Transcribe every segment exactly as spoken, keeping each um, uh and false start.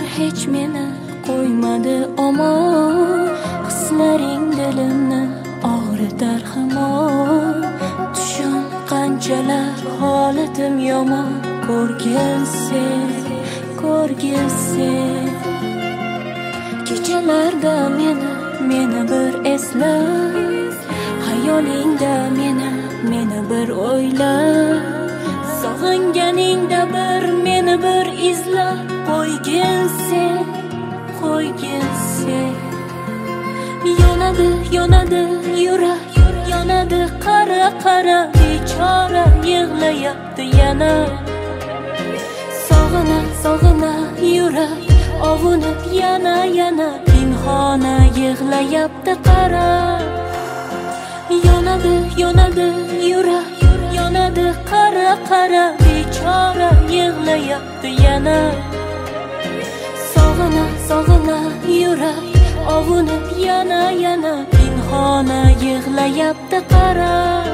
hech meni qo'ymadi omon, hislaring dilimni og'ritar hamon. Tushim qanchalar holatim yomon, ko'rgin sen, ko'rgin sen. Kechalarda meni, meni bir esla, xayolingda meni, meni bir o'yla. Sog'inganingda bir meni bir izla, qo'ygin sen, qo'ygin sen. Yonadi, yonadi yurak, yonadi qara qara, bechora yig'layapti yana. Sog'ina, sog'ina yurak, ovunib yana yana, pinhona yig'layapti qara. Yonadi, yonadi yurak, yonadi qara qara, bechora yig'layapti yana. Sog'ina, sog'ina yurak, ovunib yana yana, pinhona yig'layapti qara.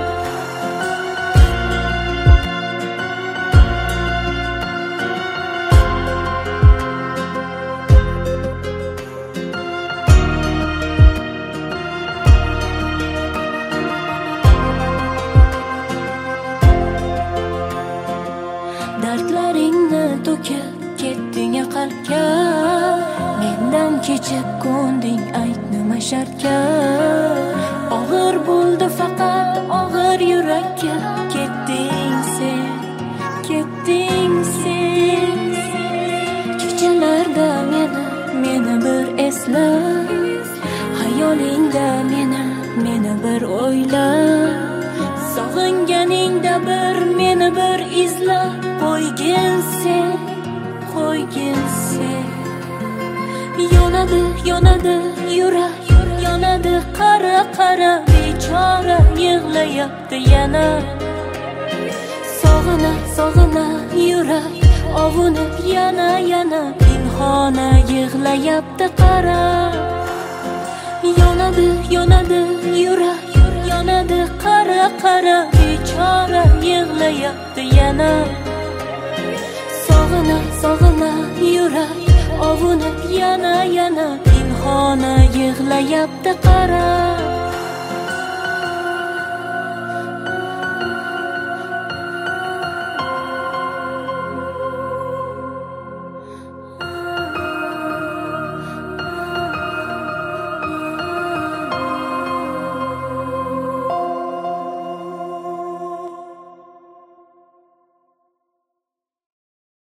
Dardlaringni to'kib ketding qalbga, mendan kechib ko'nding, ayt nima shartga. Og'ir bo'ldi faqat og'ir yurakka, ketding sen, ketding sen. Kechalarda meni, meni bir esla, xayolingda meni, meni bir o'yla. Sog'inganingda bir meni bir izla, qo'ygin sen, qo'ygin sen. Yonadi, yonadi yurak, yonadi qara qara, bechora yig'layapti yana. Sog'ina, sog'ina yurak, ovunib yana yana, pinhona yig'layapti qara. Yonadi, yonadi yurak, yonadi qara qara, bechora yig'layapti yana. Sog'ina, sog'ina yurak, ovunib yana yana, pinhona yig'layapti qara.